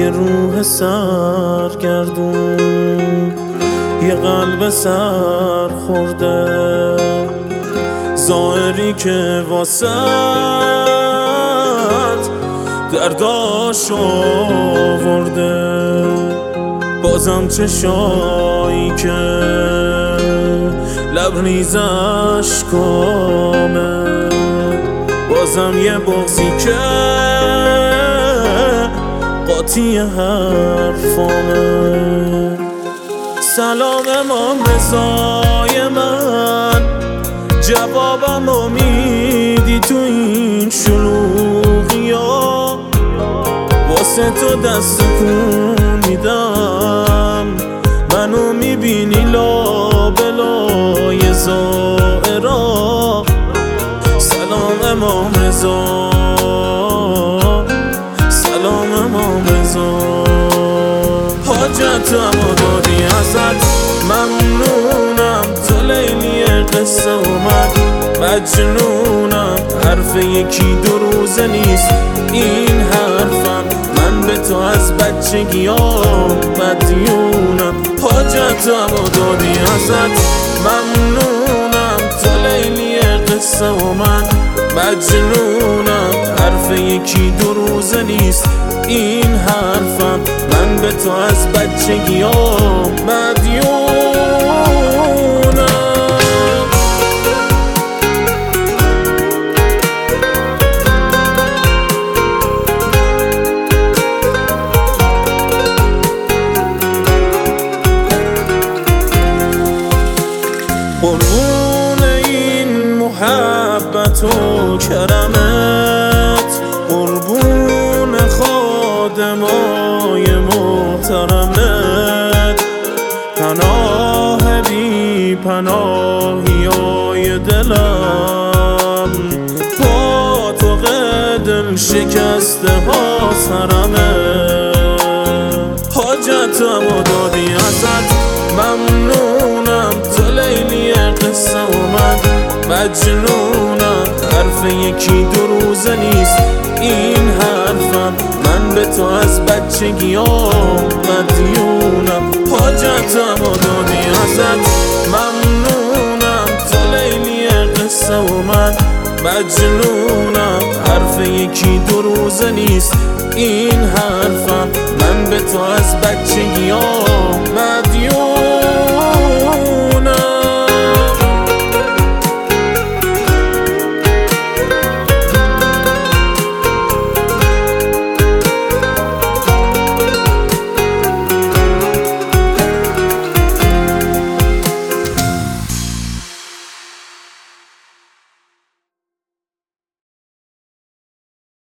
یه روح سرگردون، یه قلب سر خورده، ظاهری که واسط درداش آورده. بازم چشایی که لبریزش کامه، بازم یه بغضی که قاطی حرفامه. سلام امام رضای من، جوابمو میدی تو این شلوغیا، واسه تو دست کن میدم، منو میبینی لابلای زائرا. سلام امام رضا، سلام امام رضا. حاجتمو دادی ازت، ممنونم، تو لیلی قصه و من مجنونم. حرف یکی دو روزه نیست این حرفم، من به تو از بچگیام مدیونم. حاجتمو دادی ازت، ممنونم، تو لیلی قصه و من مجنونم. حرف یکی دو روزه نیست این حرفم، من به تو از بچگیام مدیونم. قربون این محبت و کرمت، قربون خادمای محترمت، پناه بی پناهی های دلم، با تو دل شکسته ها سرمت. حاجتمو دادی ازت، ممنونم، تو لیلی قصه و من مجنونم. حرف یکی دو روزه نیست این حرفم، من به تو از بچگیام مدیونم. حاجتمو دادی ازت، ممنونم، تو لیلی قصه و من مجنونم. حرف یکی دو روزه نیست این حرفم، من به تو از بچگیام